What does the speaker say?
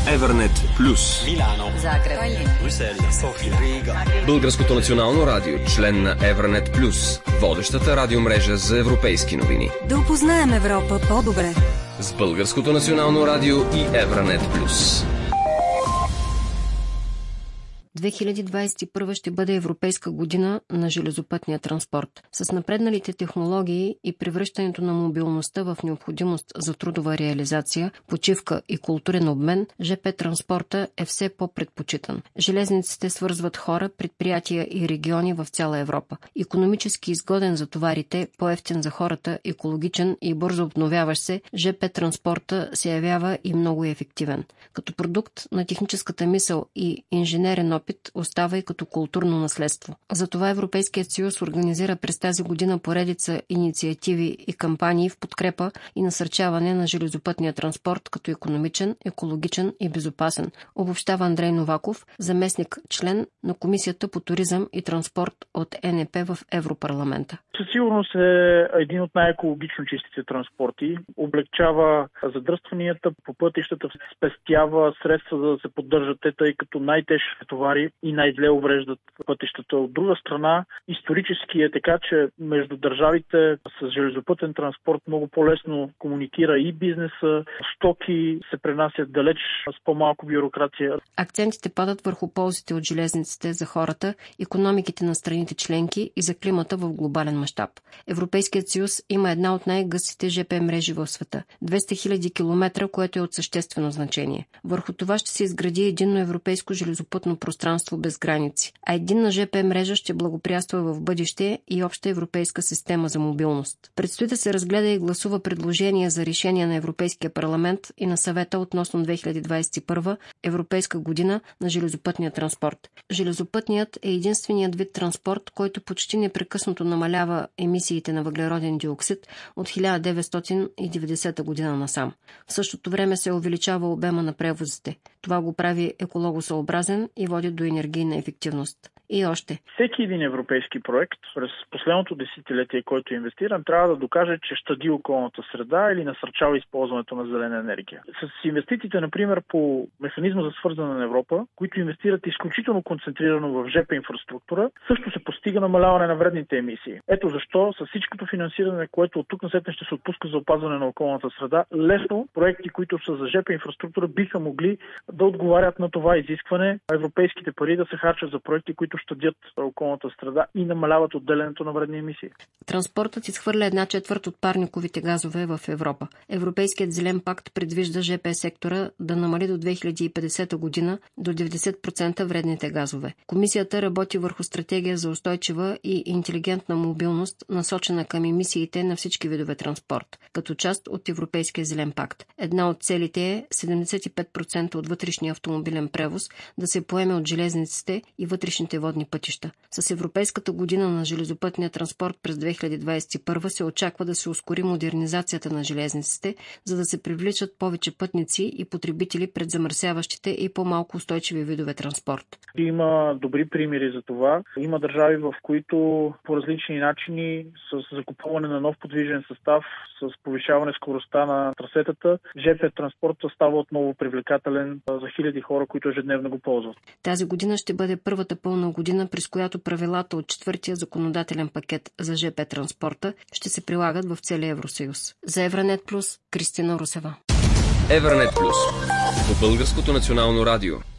Евернет Плюс. Милано, Загреб, Брюксел, София, Рига. Българското национално радио, член на Евернет Плюс, водещата радиомрежа за европейски новини. Да опознаем Европа по-добре. С Българското национално радио и Евернет Плюс. 2021 ще бъде Европейска година на железопътния транспорт. С напредналите технологии и превръщането на мобилността в необходимост за трудова реализация, почивка и културен обмен, ЖП транспорта е все по-предпочитан. Железниците свързват хора, предприятия и региони в цяла Европа. Икономически изгоден за товарите, по-евтин за хората, екологичен и бързо обновяващ се, ЖП транспорта се явява и много ефективен. Като продукт на техническата мисъл и инженерен опит остава и като културно наследство. Затова Европейският съюз организира през тази година поредица инициативи и кампании в подкрепа и насърчаване на железопътния транспорт като икономичен, екологичен и безопасен. Обобщава Андрей Новаков, заместник член на Комисията по туризъм и транспорт от ЕНП в Европарламента. Със сигурност е един от най-екологично чистите транспорти. Облегчава задръстванията по пътищата, спестява средства за да се поддържат те, тъй като най-тежки товари и най-зле увреждат пътищата. От друга страна, исторически е така, че между държавите с железопътен транспорт много по-лесно комуникира и бизнеса, стоки се пренасят далеч с по-малко бюрокрация. Акцентите падат върху ползите от железниците за хората, икономиките на страните членки и за климата в глобален мащаб. Европейският съюз има една от най-гъстите ЖП мрежи в света – 200 000 км, което е от съществено значение. Върху това ще се изгради единно европейско железопътно пространство без граници, а единна ЖП мрежа ще благоприятства в бъдеще и обща европейска система за мобилност. Предстои да се разгледа и гласува предложение за решение на Европейския парламент и на съвета относно 2021 Европейска година на железопътния транспорт. Железопътният е единственият вид транспорт, който почти непрекъснато намалява емисиите на въглероден диоксид от 1990 година насам. В същото време се увеличава обема на превозите. Това го прави екологосъобразен и води до енергийна ефективност. И още. Всеки един европейски проект през последното десетилетие, който е инвестиран, трябва да докаже, че щади околната среда или насърчава използването на зелена енергия. С инвестициите, например, по механизма за свързване на Европа, които инвестират изключително концентрирано в ЖП инфраструктура, също се постига намаляване на вредните емисии. Ето защо с всичкото финансиране, което от тук насетне ще се отпуска за опазване на околната среда, лесно проекти, които са за ЖП инфраструктура, биха могли да отговарят на това изискване, европейските пари да се харчат за проекти, които щадят околната среда и намаляват отделянето на вредни емисии. Транспортът изхвърля 1/4 от парниковите газове в Европа. Европейският зелен пакт предвижда ЖП сектора да намали до 2050 година до 90% вредните газове. Комисията работи върху стратегия за устойчива и интелигентна мобилност, насочена към емисиите на всички видове транспорт, като част от Европейския зелен пакт. Една от целите е 75% от вътрешния автомобилен превоз да се поеме от железниците и вътрешните водни пътища. С Европейската година на железопътния транспорт през 2021 се очаква да се ускори модернизацията на железниците, за да се привличат повече пътници и потребители пред замърсяващите и по-малко устойчиви видове транспорт. Има добри примери за това. Има държави, в които по различни начини с закупуване на нов подвижен състав, с повишаване скоростта на трасетата, ЖП транспортът става отново привлекателен за хиляди хора, които ежедневно го ползват. Тази година ще бъде първата пълна година, през която правилата от четвъртия законодателен пакет за ЖП транспорта ще се прилагат в целия Евросъюз. За Евранет Плюс, Кристина Русева. Евернет Плюс по Българското национално радио.